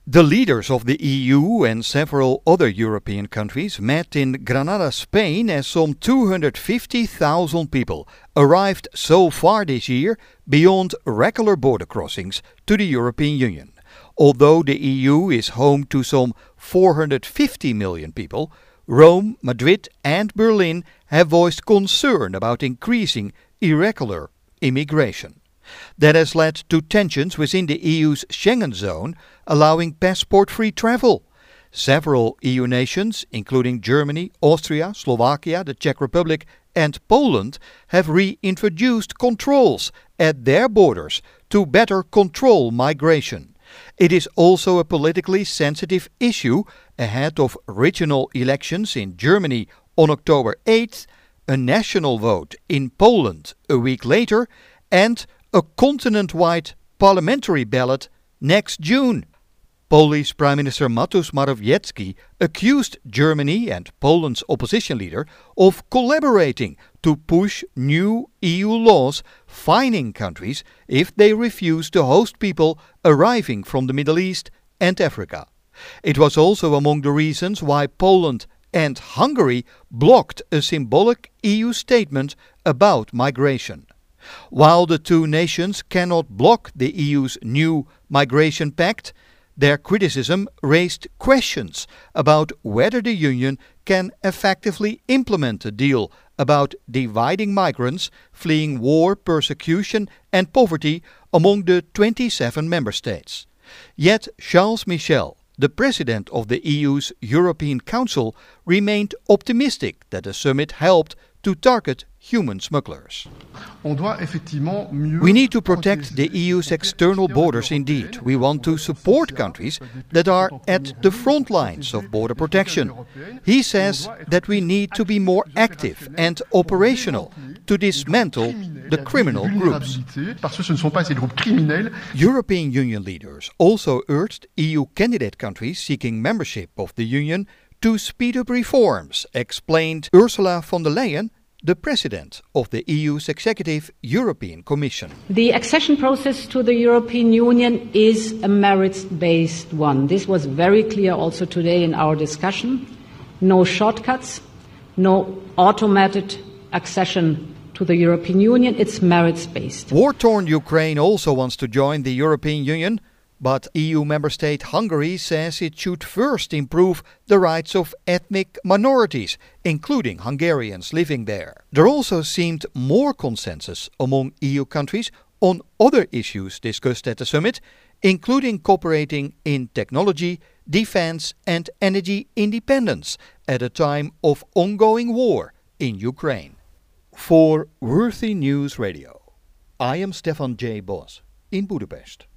The leaders of the EU and several other European countries met in Granada, Spain, as some 250,000 people arrived so far this year beyond regular border crossings to the European Union. Although the EU is home to some 450 million people, Rome, Madrid and Berlin have voiced concern about increasing irregular immigration. That has led to tensions within the EU's Schengen zone, allowing passport-free travel. Several EU nations, including Germany, Austria, Slovakia, the Czech Republic and Poland, have reintroduced controls at their borders to better control migration. It is also a politically sensitive issue ahead of regional elections in Germany on October 8th, a national vote in Poland a week later, and a continent-wide parliamentary ballot next June. Polish Prime Minister Mateusz Morawiecki accused Germany and Poland's opposition leader of collaborating to push new EU laws fining countries if they refuse to host people arriving from the Middle East and Africa. It was also among the reasons why Poland and Hungary blocked a symbolic EU statement about migration. While the two nations cannot block the EU's new migration pact, their criticism raised questions about whether the Union can effectively implement a deal about dividing migrants fleeing war, persecution and poverty among the 27 member states. Yet Charles Michel, the president of the EU's European Council, remained optimistic that the summit helped to target human smugglers. We need to protect the EU's external borders indeed. We want to support countries that are at the front lines of border protection. He says that we need to be more active and operational to dismantle the criminal groups. European Union leaders also urged EU candidate countries seeking membership of the Union to speed up reforms, explained Ursula von der Leyen, the President of the EU's Executive European Commission. The accession process to the European Union is a merits-based one. This was very clear also today in our discussion. No shortcuts, no automated accession to the European Union. It's merits-based. War-torn Ukraine also wants to join the European Union, but EU member state Hungary says it should first improve the rights of ethnic minorities, including Hungarians living there. There also seemed more consensus among EU countries on other issues discussed at the summit, including cooperating in technology, defense and energy independence at a time of ongoing war in Ukraine. For Worthy News Radio, I am Stefan J. Bos in Budapest.